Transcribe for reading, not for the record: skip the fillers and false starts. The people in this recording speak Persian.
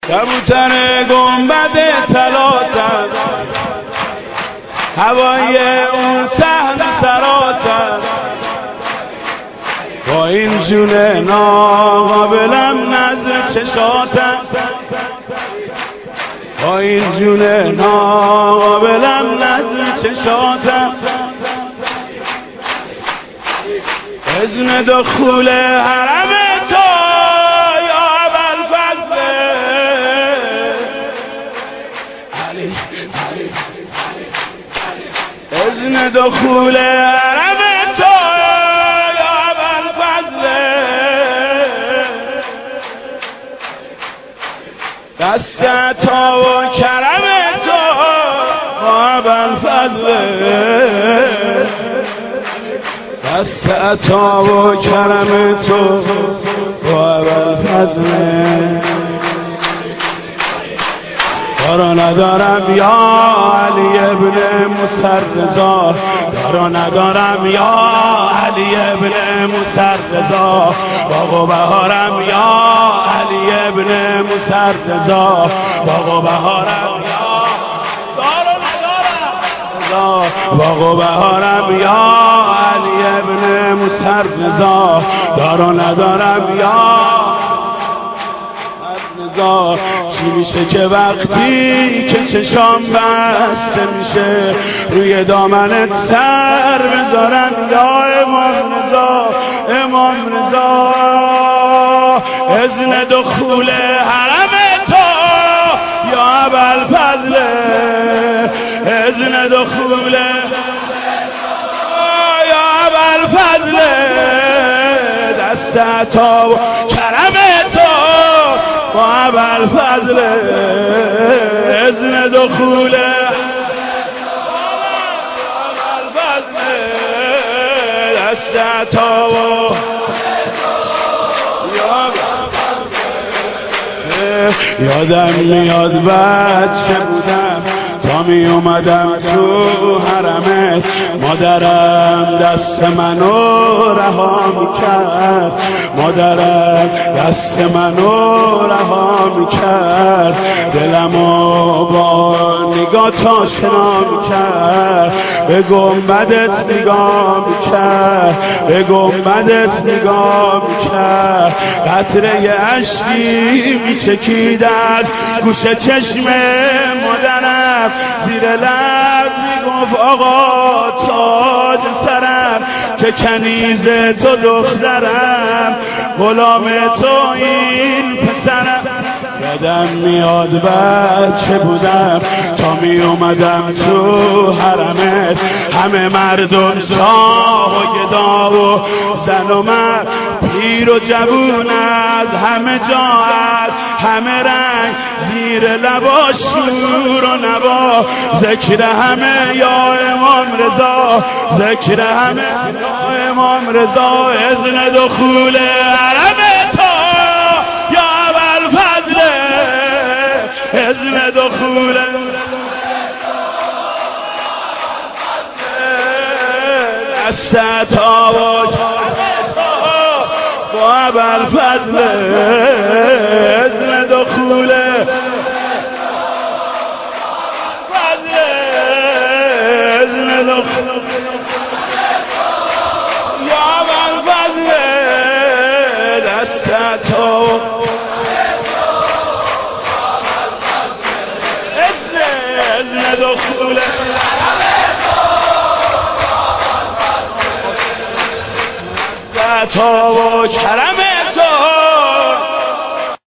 کبوتر گنبد طلاتم، هوای اون صحن سراتم، با این جون ناقابلم نظر چشاتم، با این جون ناقابلم نظر چشاتم، اذن دخول حرم تو یا ابوالفضل علی، اذن دخول حرم تو یا ابوالفضل، دست عطا و کرم تو یا ابوالفضل، دست عطا و کرم تو با ابوالفضل. دارا ندارم یا علی ابن مسررضا، دارا ندارم یا علی ابن مسررضا، باغ و بهارم یا علی ابن مسررضا، باغ و بهارم یا دارا ندارم، باغ و بهارم یا علی ابن مسررضا، دارا ندارم یا چی میشه که وقتی که چشام بسته میشه روی دامنت سر بذارن یا امام رضا، امام رضا، اذن دخول حرم تو یا ابوالفضل، اذن دخول یا ابوالفضل، دست عطا و کرم تو با ابوالفضل، اذن دخول ابوالفضل، دست عطا و یادم میاد بچه بودم تا می اومدم تو حرمت، مادرم دست منو رها میکرد، مادرم دست منو رها میکرد، دلمو با نگاه آشنا میکرد، به گنبدت نگاه میکرد، به گنبدت نگاه میکرد، قطره اشکی میچکید از گوش چشم مادرم، زیر لب میگفت آقا تاج سرم که کنیز تو دخترم، غلام تو این پسرم. یادم میاد بچه بودم تا می اومدم تو حرمت، همه مردم شاه و گدا و زن و مرد، پیر و جوون از همه جا، از همه رنگ، زیر لبا شور و نوا، ذکر همه یا امام رضا، ذکر همه یا امام رضا، اذن دخول حرم تو یا ابوالفضل، اذن دخول دست عطا و با ابوالفضل، اذن دخول اذن دخول یا ابوالفضل، دست عطا و اذن دخول عطا و کرم